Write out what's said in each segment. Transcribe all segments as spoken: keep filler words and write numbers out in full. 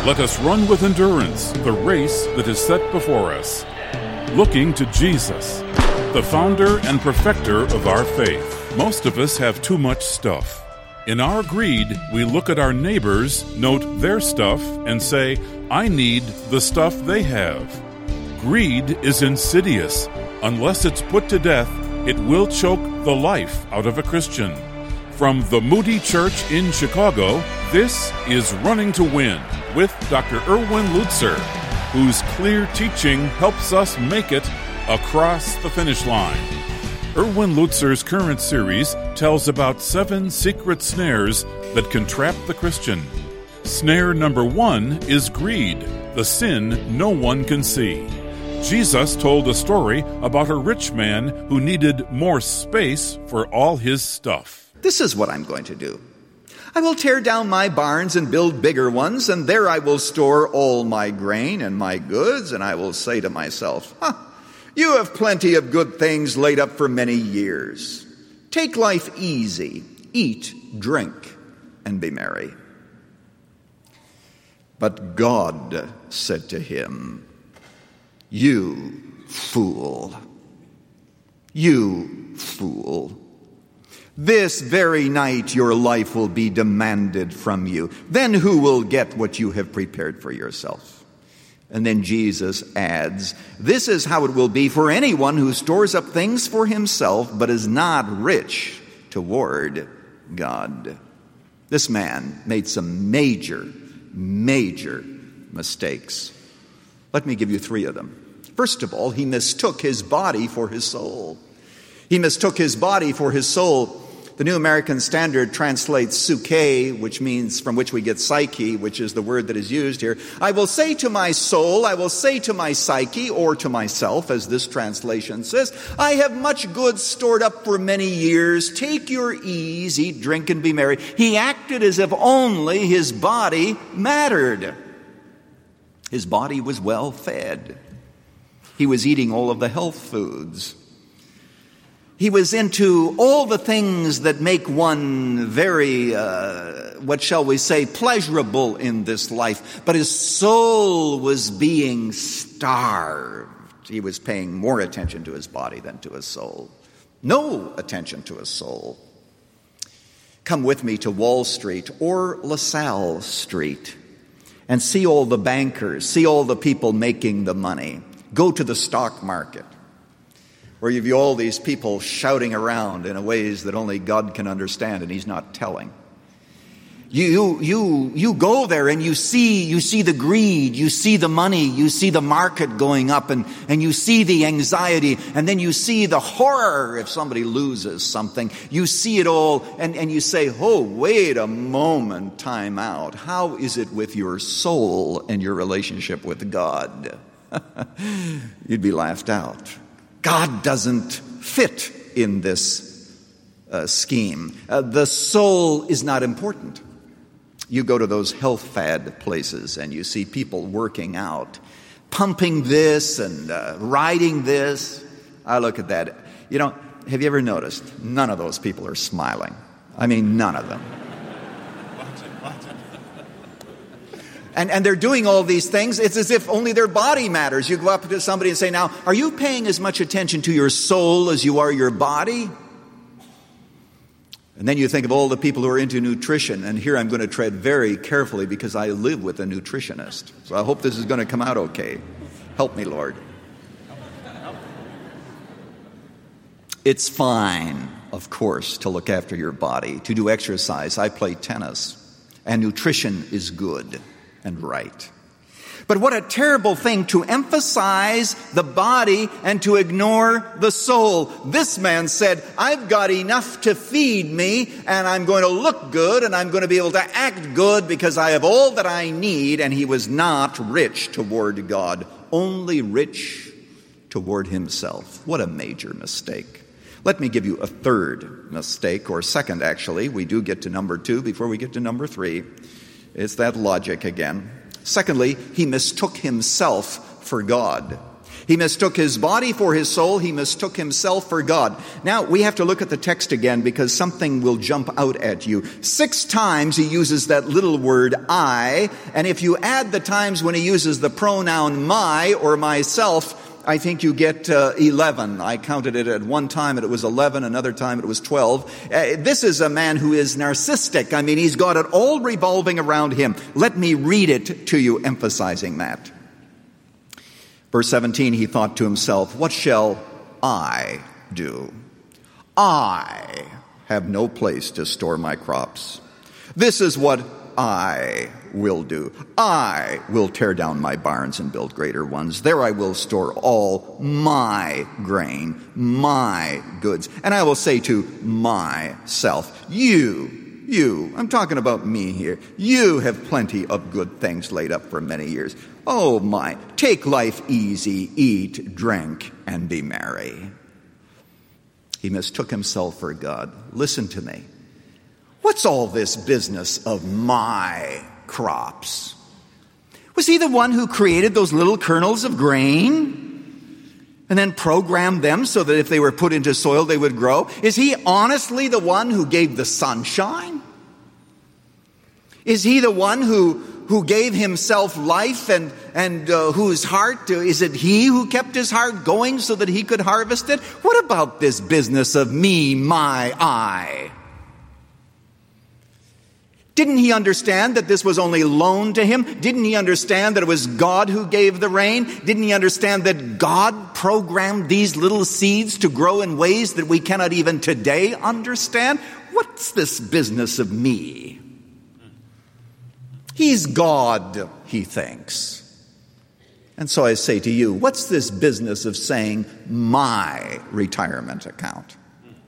Let us run with endurance the race that is set before us, looking to Jesus, the founder and perfecter of our faith. Most of us have too much stuff. In our greed, we look at our neighbors, note their stuff, and say, I need the stuff they have. Greed is insidious. Unless it's put to death, it will choke the life out of a Christian. From the Moody Church in Chicago, this is Running to Win with Doctor Erwin Lutzer, whose clear teaching helps us make it across the finish line. Erwin Lutzer's current series tells about seven secret snares that can trap the Christian. Snare number one is greed, the sin no one can see. Jesus told a story about a rich man who needed more space for all his stuff. This is what I'm going to do. I will tear down my barns and build bigger ones, and there I will store all my grain and my goods, and I will say to myself, huh, you have plenty of good things laid up for many years. Take life easy, eat, drink, and be merry. But God said to him, you fool, you fool. This very night your life will be demanded from you. Then who will get what you have prepared for yourself? And then Jesus adds, this is how it will be for anyone who stores up things for himself, but is not rich toward God. This man made some major, major mistakes. Let me give you three of them. First of all, he mistook his body for his soul. He mistook his body for his soul. The New American Standard translates psyche, which means from which we get psyche, which is the word that is used here. I will say to my soul, I will say to my psyche, or to myself, as this translation says, I have much goods stored up for many years. Take your ease, eat, drink, and be merry. He acted as if only his body mattered. His body was well fed. He was eating all of the health foods. He was into all the things that make one very, uh, what shall we say, pleasurable in this life. But his soul was being starved. He was paying more attention to his body than to his soul. No attention to his soul. Come with me to Wall Street or LaSalle Street and see all the bankers, see all the people making the money. Go to the stock market, where you view all these people shouting around in ways that only God can understand, and he's not telling. You, you, you go there and you see, you see the greed, you see the money, you see the market going up, and, and you see the anxiety, and then you see the horror if somebody loses something. You see it all, and, and you say, oh, wait a moment, time out. How is it with your soul and your relationship with God? You'd be laughed out. God doesn't fit in this uh, scheme. Uh, the soul is not important. You go to those health fad places and you see people working out, pumping this and uh, riding this. I look at that. You know, have you ever noticed? None of those people are smiling. I mean, none of them. And, and they're doing all these things. It's as if only their body matters. You go up to somebody and say, now, are you paying as much attention to your soul as you are your body? And then you think of all the people who are into nutrition. And here I'm going to tread very carefully because I live with a nutritionist. So I hope this is going to come out okay. Help me, Lord. It's fine, of course, to look after your body, to do exercise. I play tennis, and nutrition is good and right. But what a terrible thing to emphasize the body and to ignore the soul. This man said, I've got enough to feed me, and I'm going to look good, and I'm going to be able to act good because I have all that I need. And he was not rich toward God, only rich toward himself. What a major mistake. Let me give you a third mistake, or second actually. We do get to number two before we get to number three. It's that logic again. Secondly, he mistook himself for God. He mistook his body for his soul. He mistook himself for God. Now, we have to look at the text again because something will jump out at you. Six times he uses that little word I, and if you add the times when he uses the pronoun my or myself, I think you get uh, eleven. I counted it at one time and it was eleven, another time it was twelve. Uh, this is a man who is narcissistic. I mean, he's got it all revolving around him. Let me read it to you, emphasizing that. Verse seventeen, he thought to himself, what shall I do? I have no place to store my crops. This is what I will do. I will tear down my barns and build greater ones. There I will store all my grain, my goods. And I will say to myself, you, you, I'm talking about me here, you have plenty of good things laid up for many years. Oh my, take life easy, eat, drink, and be merry. He mistook himself for God. Listen to me. What's all this business of my crops? Was he the one who created those little kernels of grain and then programmed them so that if they were put into soil they would grow? Is he honestly the one who gave the sunshine? Is he the one who who gave himself life and, and uh, whose heart, uh, is it he who kept his heart going so that he could harvest it? What about this business of me, my, I? Didn't he understand that this was only loaned to him? Didn't he understand that it was God who gave the rain? Didn't he understand that God programmed these little seeds to grow in ways that we cannot even today understand? What's this business of me? He's God, he thinks. And so I say to you, what's this business of saying my retirement account?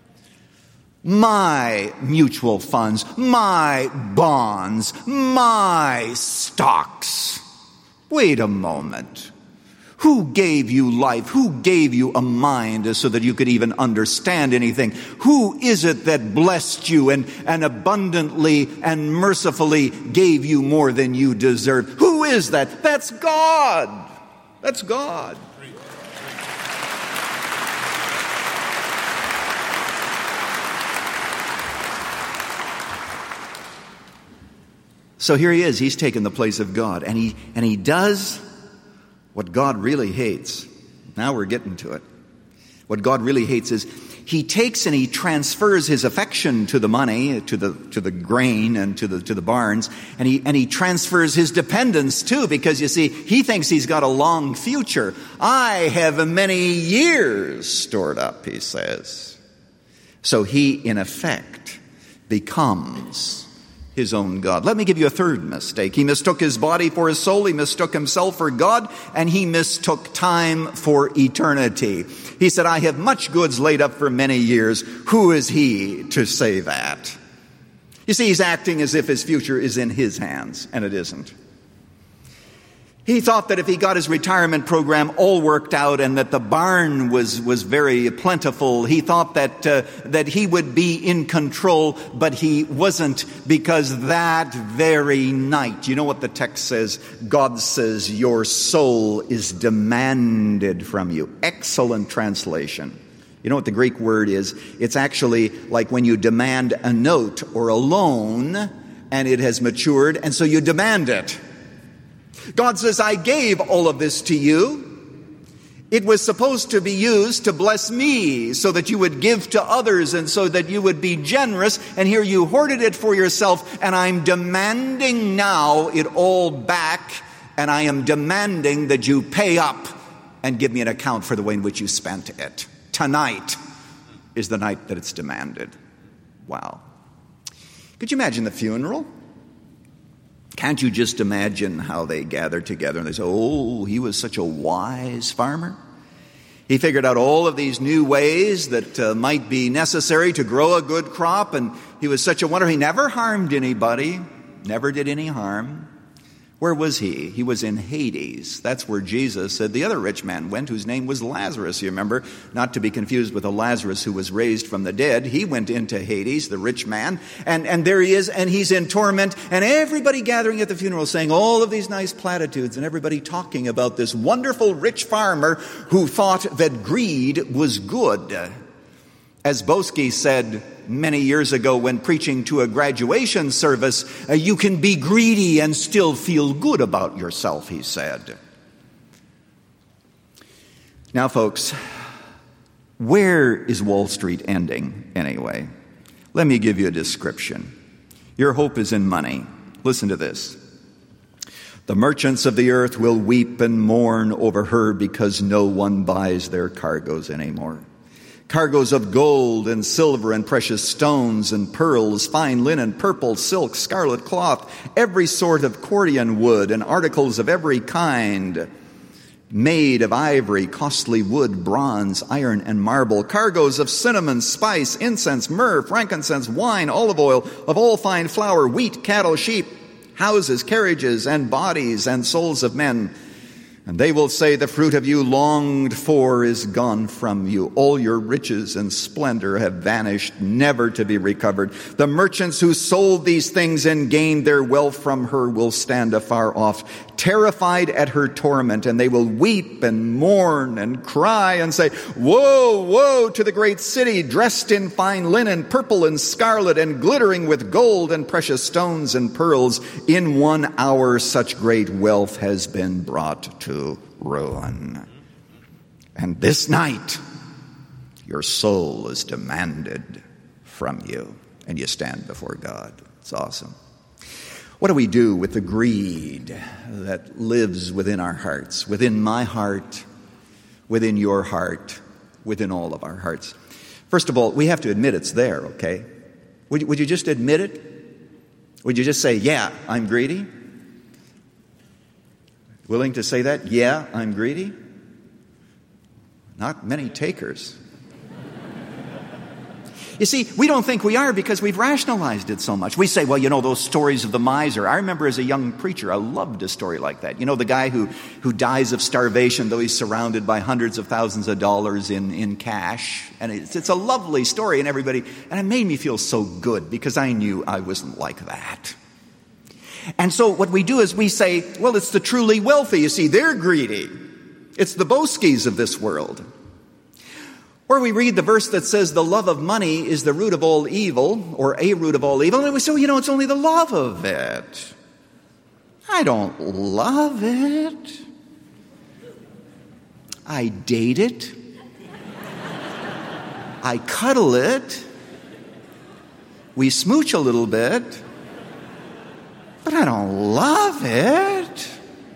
My mutual funds, my bonds, my stocks. Wait a moment. Who gave you life? Who gave you a mind so that you could even understand anything? Who is it that blessed you and, and abundantly and mercifully gave you more than you deserved? Who is that? That's God. That's God. So here he is. He's taken the place of God. And he, and he does what God really hates. Now we're getting to it. What God really hates is he takes and he transfers his affection to the money, to the to the grain and to the to the barns, and he and he transfers his dependence too, because you see, he thinks he's got a long future. I have many years stored up, he says. So he in effect becomes his own God. Let me give you a third mistake. He mistook his body for his soul. He mistook himself for God, and he mistook time for eternity. He said, I have much goods laid up for many years. Who is he to say that? You see, he's acting as if his future is in his hands, and it isn't. He thought that if he got his retirement program all worked out and that the barn was, was very plentiful, he thought that, uh, that he would be in control, but he wasn't, because that very night, you know what the text says? God says, your soul is demanded from you. Excellent translation. You know what the Greek word is? It's actually like when you demand a note or a loan and it has matured, and so you demand it. God says, I gave all of this to you. It was supposed to be used to bless me so that you would give to others and so that you would be generous. And here you hoarded it for yourself, and I'm demanding now it all back, and I am demanding that you pay up and give me an account for the way in which you spent it. Tonight is the night that it's demanded. Wow. Could you imagine the funeral? Can't you just imagine how they gathered together and they say, oh, he was such a wise farmer. He figured out all of these new ways that uh, might be necessary to grow a good crop, and he was such a wonder. He never harmed anybody, never did any harm. Where was he? He was in Hades. That's where Jesus said the other rich man went, whose name was Lazarus. You remember, not to be confused with the Lazarus who was raised from the dead. He went into Hades, the rich man, and, and there he is, and he's in torment, and everybody gathering at the funeral saying all of these nice platitudes, and everybody talking about this wonderful rich farmer who thought that greed was good. As Boesky said many years ago when preaching to a graduation service, uh, you can be greedy and still feel good about yourself, he said. Now, folks, where is Wall Street ending anyway? Let me give you a description. Your hope is in money. Listen to this. The merchants of the earth will weep and mourn over her because no one buys their cargoes anymore. Cargoes of gold and silver and precious stones and pearls, fine linen, purple, silk, scarlet cloth, every sort of Cordian wood and articles of every kind, made of ivory, costly wood, bronze, iron, and marble. Cargoes of cinnamon, spice, incense, myrrh, frankincense, wine, olive oil, of all fine flour, wheat, cattle, sheep, houses, carriages, and bodies and souls of men. And they will say, the fruit of you longed for is gone from you. All your riches and splendor have vanished, never to be recovered. The merchants who sold these things and gained their wealth from her will stand afar off, terrified at her torment, and they will weep and mourn and cry and say, woe, woe to the great city, dressed in fine linen, purple and scarlet, and glittering with gold and precious stones and pearls. In one hour such great wealth has been brought to ruin. And this night, your soul is demanded from you, and you stand before God. It's awesome. What do we do with the greed that lives within our hearts, within my heart, within your heart, within all of our hearts? First of all, we have to admit it's there, okay? Would, would you just admit it? Would you just say, yeah, I'm greedy? Willing to say that? Yeah, I'm greedy? Not many takers. You see, we don't think we are because we've rationalized it so much. We say, well, you know, those stories of the miser. I remember as a young preacher, I loved a story like that. You know, the guy who, who dies of starvation, though he's surrounded by hundreds of thousands of dollars in, in cash. And it's, it's a lovely story, and everybody, and it made me feel so good because I knew I wasn't like that. And so what we do is we say, well, it's the truly wealthy. You see, they're greedy. It's the Boeskys of this world. Or we read the verse that says the love of money is the root of all evil, or a root of all evil, and we say, well, you know, it's only the love of it. I don't love it. I date it. I cuddle it. We smooch a little bit. But I don't love it.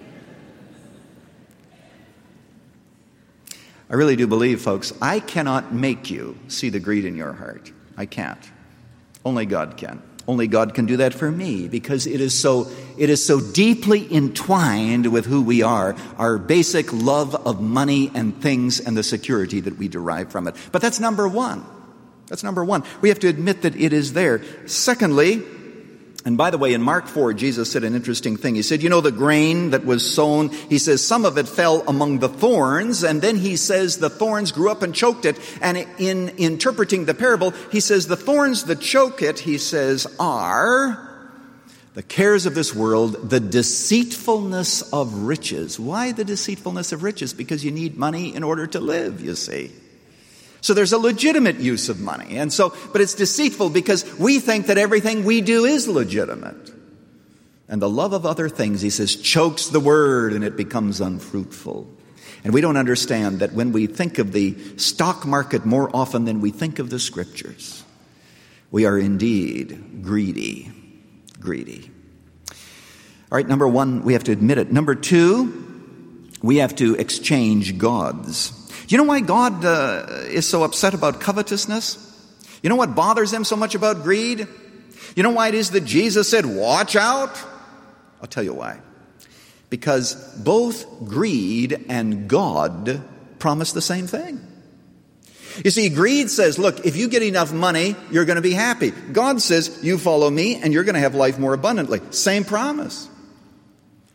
I really do believe, folks, I cannot make you see the greed in your heart. I can't. Only God can. Only God can do that for me because it is so it is so deeply entwined with who we are, our basic love of money and things and the security that we derive from it. But that's number one. That's number one. We have to admit that it is there. Secondly, and by the way, in Mark four, Jesus said an interesting thing. He said, you know, the grain that was sown, he says, some of it fell among the thorns. And then he says the thorns grew up and choked it. And in interpreting the parable, he says the thorns that choke it, he says, are the cares of this world, the deceitfulness of riches. Why the deceitfulness of riches? Because you need money in order to live, you see. So there's a legitimate use of money. And so, but it's deceitful because we think that everything we do is legitimate. And the love of other things, he says, chokes the word and it becomes unfruitful. And we don't understand that when we think of the stock market more often than we think of the scriptures, we are indeed greedy, greedy. All right, number one, we have to admit it. Number two, we have to exchange gods. Do you know why God uh, is so upset about covetousness? You know what bothers him so much about greed? You know why it is that Jesus said, watch out? I'll tell you why. Because both greed and God promise the same thing. You see, greed says, look, if you get enough money, you're going to be happy. God says, you follow me and you're going to have life more abundantly. Same promise.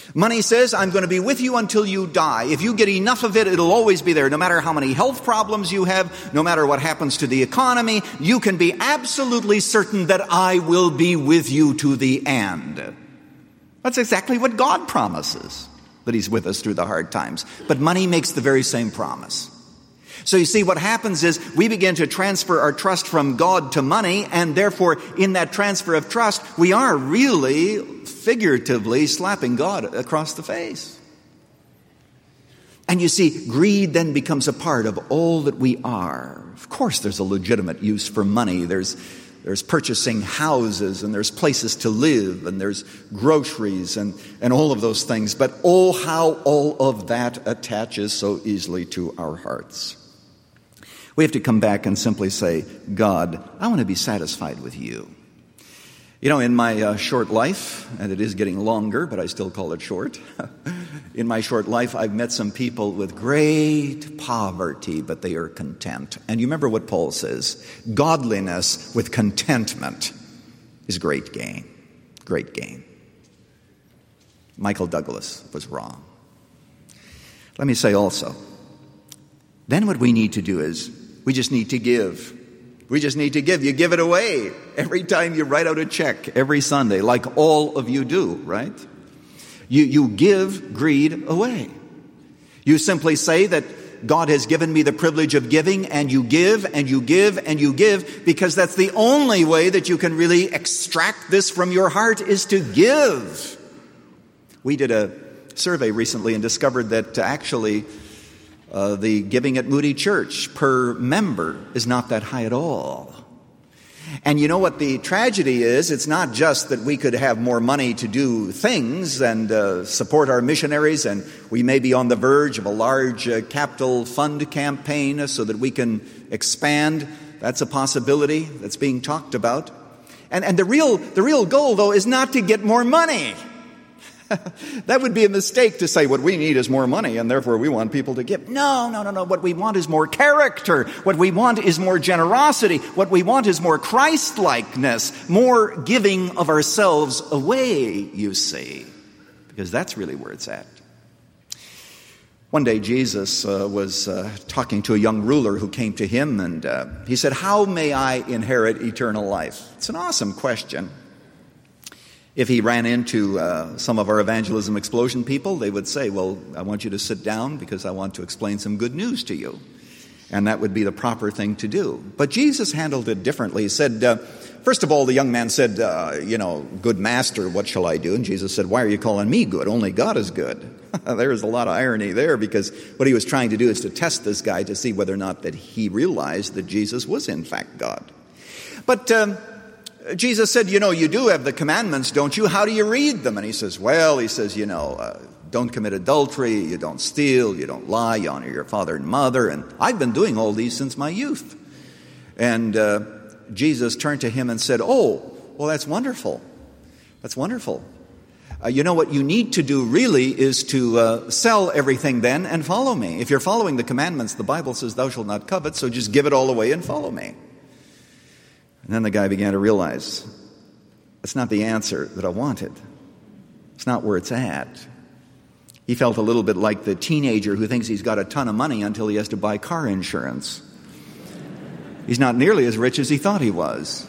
Money says, I'm going to be with you until you die. If you get enough of it, it'll always be there. No matter how many health problems you have, no matter what happens to the economy, you can be absolutely certain that I will be with you to the end. That's exactly what God promises, that he's with us through the hard times. But money makes the very same promise. So you see, what happens is we begin to transfer our trust from God to money, and therefore in that transfer of trust, we are really figuratively slapping God across the face. And you see, greed then becomes a part of all that we are. Of course, there's a legitimate use for money. There's There's purchasing houses, and there's places to live, and there's groceries, and, and all of those things. But oh, how all of that attaches so easily to our hearts. We have to come back and simply say, God, I want to be satisfied with you. You know, in my uh, short life, and it is getting longer, but I still call it short. In my short life, I've met some people with great poverty, but they are content. And you remember what Paul says, godliness with contentment is great gain. Great gain. Michael Douglas was wrong. Let me say also, then what we need to do is, we just need to give. We just need to give. You give it away every time you write out a check, every Sunday, like all of you do, right? You, you give greed away. You simply say that God has given me the privilege of giving, and you give, and you give, and you give, because that's the only way that you can really extract this from your heart, is to give. We did a survey recently and discovered that actually Uh, the giving at Moody Church per member is not that high at all. And you know what the tragedy is? It's not just that we could have more money to do things and uh, support our missionaries, and we may be on the verge of a large uh, capital fund campaign so that we can expand. That's a possibility that's being talked about. And, and the real, the real goal, though, is not to get more money. That would be a mistake to say what we need is more money and therefore we want people to give. No, no, no, no. What we want is more character. What we want is more generosity. What we want is more Christ-likeness, more giving of ourselves away, you see, because that's really where it's at. One day Jesus uh, was uh, talking to a young ruler who came to him, and uh, he said, "How may I inherit eternal life?" It's an awesome question. If he ran into uh, some of our evangelism explosion people, they would say, well, I want you to sit down because I want to explain some good news to you. And that would be the proper thing to do. But Jesus handled it differently. He said, uh, first of all, the young man said, uh, you know, good master, what shall I do? And Jesus said, why are you calling me good? Only God is good. There's a lot of irony there, because what he was trying to do is to test this guy to see whether or not that he realized that Jesus was in fact God. But um, Jesus said, you know, you do have the commandments, don't you? How do you read them? And he says, well, he says, you know, uh, don't commit adultery, you don't steal, you don't lie, you honor your father and mother. And I've been doing all these since my youth. And uh, Jesus turned to him and said, oh, well, that's wonderful. That's wonderful. Uh, you know, what you need to do really is to uh, sell everything then and follow me. If you're following the commandments, the Bible says, thou shalt not covet, so just give it all away and follow me. And then the guy began to realize, that's not the answer that I wanted. It's not where it's at. He felt a little bit like the teenager who thinks he's got a ton of money until he has to buy car insurance. He's not nearly as rich as he thought he was.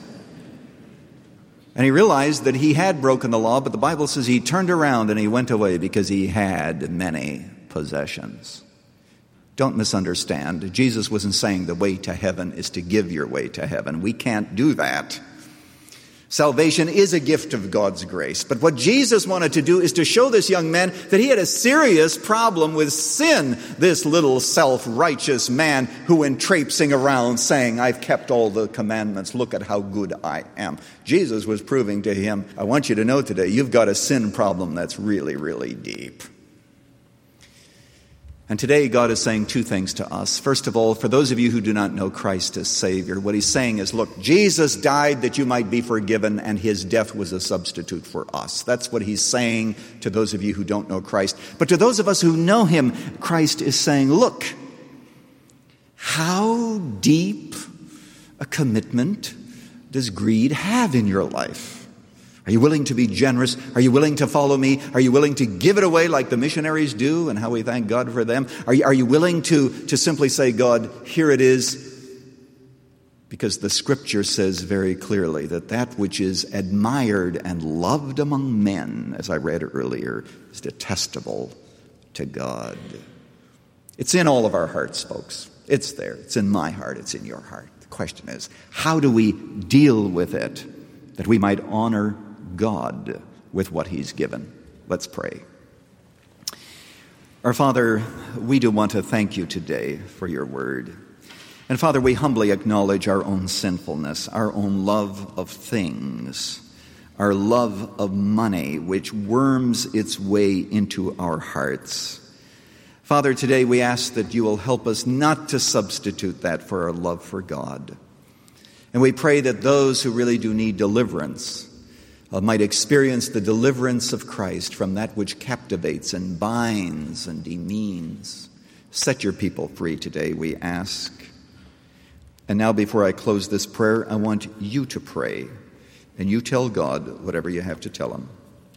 And he realized that he had broken the law, but the Bible says he turned around and he went away because he had many possessions. Don't misunderstand. Jesus wasn't saying the way to heaven is to give your way to heaven. We can't do that. Salvation is a gift of God's grace. But what Jesus wanted to do is to show this young man that he had a serious problem with sin. This little self-righteous man who went traipsing around saying, I've kept all the commandments. Look at how good I am. Jesus was proving to him, I want you to know today, you've got a sin problem that's really, really deep. And today God is saying two things to us. First of all, for those of you who do not know Christ as Savior, what he's saying is, look, Jesus died that you might be forgiven, and his death was a substitute for us. That's what he's saying to those of you who don't know Christ. But to those of us who know him, Christ is saying, look, how deep a commitment does greed have in your life? Are you willing to be generous? Are you willing to follow me? Are you willing to give it away like the missionaries do, and how we thank God for them? Are you, are you willing to, to simply say, God, here it is? Because the Scripture says very clearly that that which is admired and loved among men, as I read earlier, is detestable to God. It's in all of our hearts, folks. It's there. It's in my heart. It's in your heart. The question is, how do we deal with it that we might honor God with what He's given? Let's pray. Our Father, we do want to thank you today for your word. And Father, we humbly acknowledge our own sinfulness, our own love of things, our love of money, which worms its way into our hearts. Father, today we ask that you will help us not to substitute that for our love for God. And we pray that those who really do need deliverance uh, might experience the deliverance of Christ from that which captivates and binds and demeans. Set your people free today, we ask. And now, before I close this prayer, I want you to pray, and you tell God whatever you have to tell Him.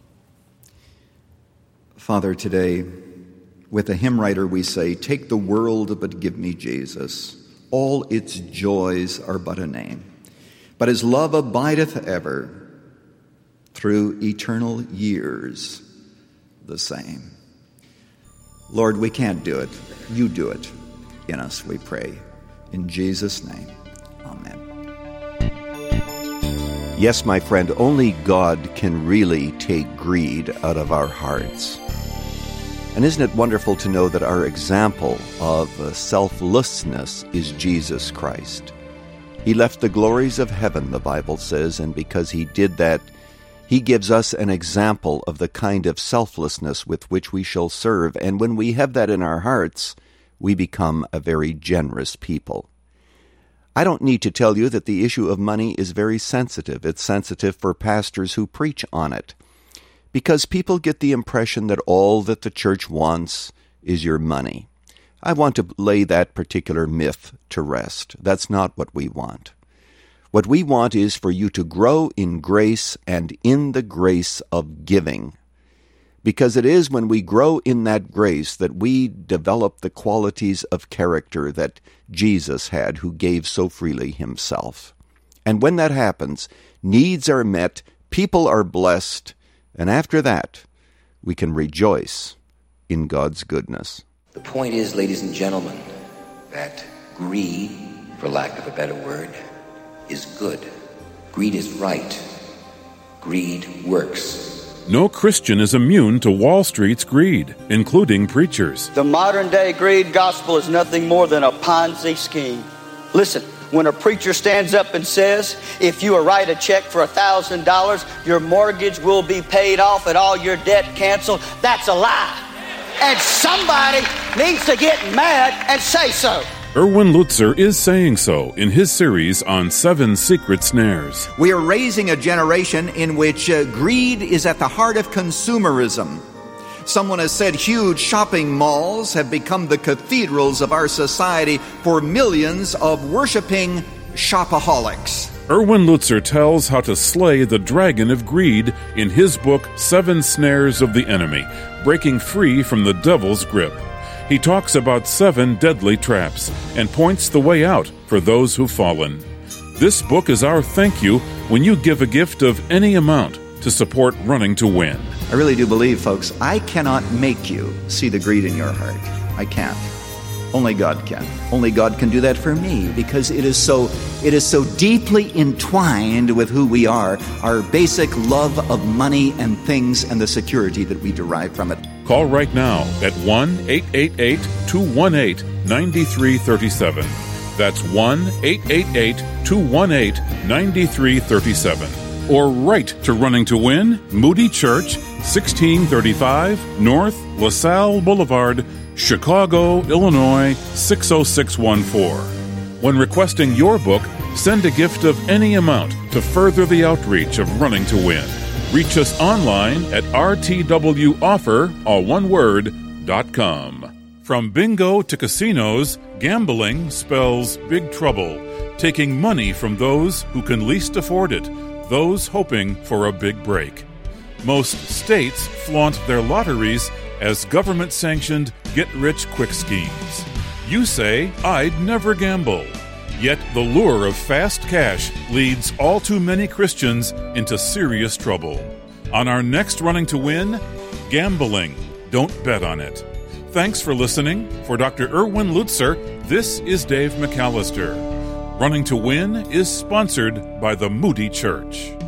Father, today, with the hymn writer we say, take the world, but give me Jesus. All its joys are but a name. But His love abideth ever, through eternal years the same. Lord, we can't do it. You do it in us, we pray. In Jesus' name, amen. Yes, my friend, only God can really take greed out of our hearts. And isn't it wonderful to know that our example of selflessness is Jesus Christ? He left the glories of heaven, the Bible says, and because He did that, He gives us an example of the kind of selflessness with which we shall serve. And when we have that in our hearts, we become a very generous people. I don't need to tell you that the issue of money is very sensitive. It's sensitive for pastors who preach on it, because people get the impression that all that the church wants is your money. I want to lay that particular myth to rest. That's not what we want. What we want is for you to grow in grace and in the grace of giving. Because it is when we grow in that grace that we develop the qualities of character that Jesus had, who gave so freely Himself. And when that happens, needs are met, people are blessed, and after that, we can rejoice in God's goodness. The point is, ladies and gentlemen, that greed, for lack of a better word, is good. Greed is right. Greed works. No Christian is immune to Wall Street's greed, including preachers. The modern-day greed gospel is nothing more than a Ponzi scheme. Listen, when a preacher stands up and says, if you write a check for one thousand dollars, your mortgage will be paid off and all your debt canceled, that's a lie. And somebody needs to get mad and say so. Erwin Lutzer is saying so in his series on Seven Secret Snares. We are raising a generation in which uh, greed is at the heart of consumerism. Someone has said huge shopping malls have become the cathedrals of our society for millions of worshiping shopaholics. Erwin Lutzer tells how to slay the dragon of greed in his book Seven Snares of the Enemy, Breaking Free from the Devil's Grip. He talks about seven deadly traps and points the way out for those who've fallen. This book is our thank you when you give a gift of any amount to support Running to Win. I really do believe, folks, I cannot make you see the greed in your heart. I can't. Only God can. Only God can do that for me, because it is so it is so deeply entwined with who we are, our basic love of money and things and the security that we derive from it. Call right now at one eight eight eight, two one eight, nine three three seven. That's one eight eight eight, two one eight, nine three three seven. Or write to Running to Win, Moody Church, sixteen thirty-five North LaSalle Boulevard, Chicago, Illinois, six oh six one four. When requesting your book, send a gift of any amount to further the outreach of Running to Win. Reach us online at r t w offer, all one word, dot com. From bingo to casinos, gambling spells big trouble, taking money from those who can least afford it. those hoping for a big break. Most states flaunt their lotteries as government-sanctioned get-rich-quick schemes. You say, "I'd never gamble." Yet the lure of fast cash leads all too many Christians into serious trouble. On our next Running to Win, gambling. Don't bet on it. Thanks for listening. For Doctor Erwin Lutzer, this is Dave McAllister. Running to Win is sponsored by the Moody Church.